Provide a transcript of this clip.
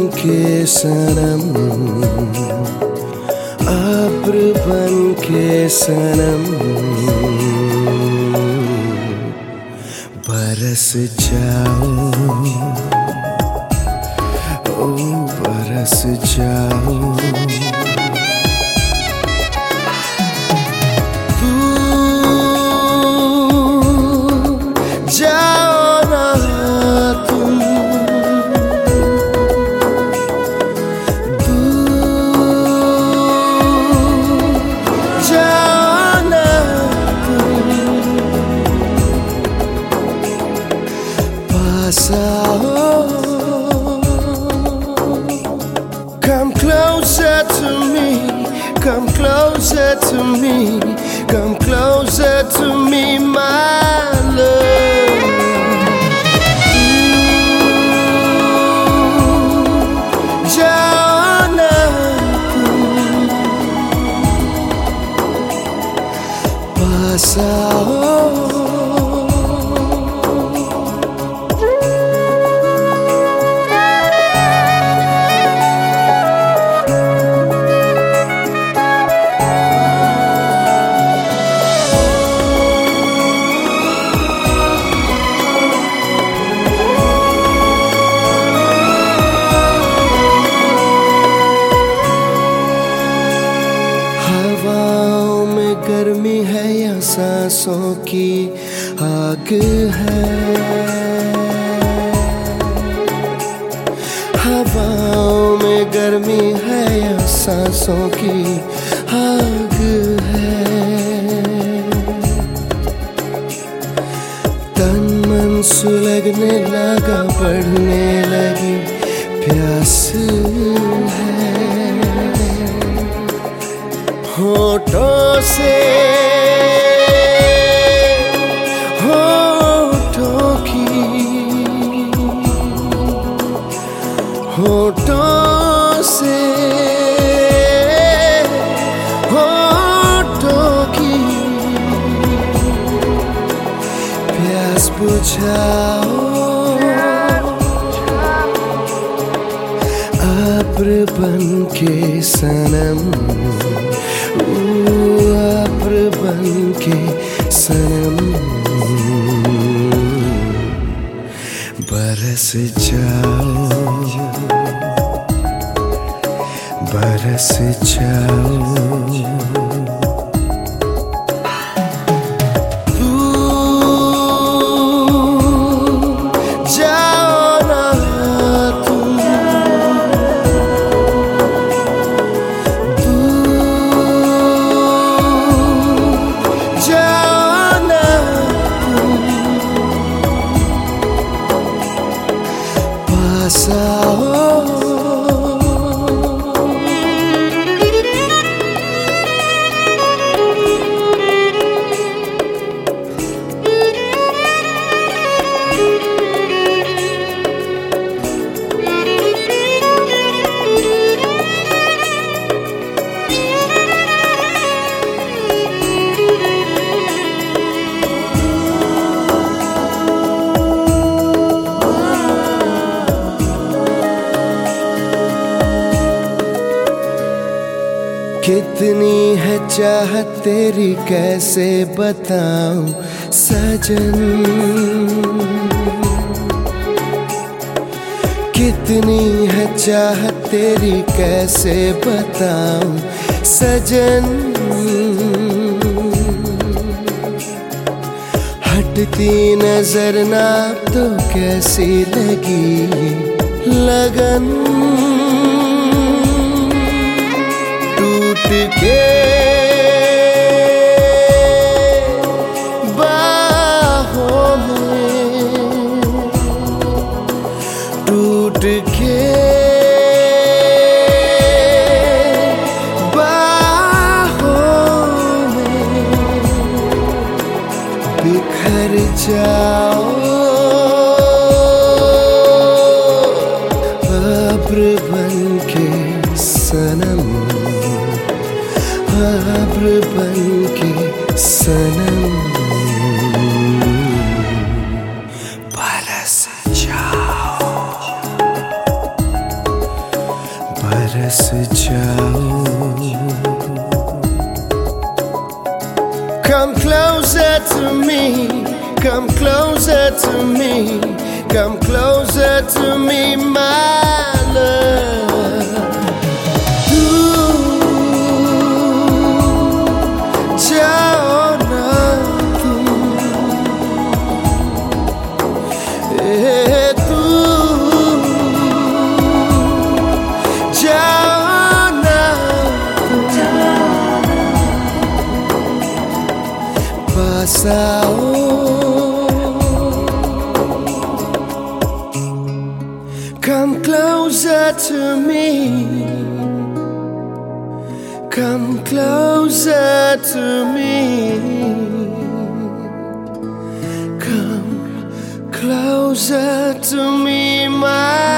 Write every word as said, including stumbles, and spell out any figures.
के सनम, अब्र बन के सनम, बरस जाओ, ओ बरस जाओ। Come closer to me, come closer to me, come closer to me, my love. जाना पास आओ। हवाओं में गर्मी है या सांसों की आग है, हवाओं में गर्मी है या सांसों की आग है, तन मन सुलगने लगा, बढ़ने लगी प्यास है, होठों से होठों की, होठों से होठों की प्यास बुझाओ, अब्र बन के सनम, अब्र बन के सनम, बरस जाओ, बरस जाओ। कितनी है चाहत तेरी कैसे बताऊं सजन, कितनी है चाहत तेरी कैसे बताऊं सजन, हटती नजर ना तो कैसी लगी लगन, टूट के बाहों में, टूट के बाहों में बिखर जाओ, अब्र बन के सनम, अब्र बन के सनम, बरस जाओ, Come closer to me, come closer to me, my love. Come closer to me, come closer to me, come closer to me, my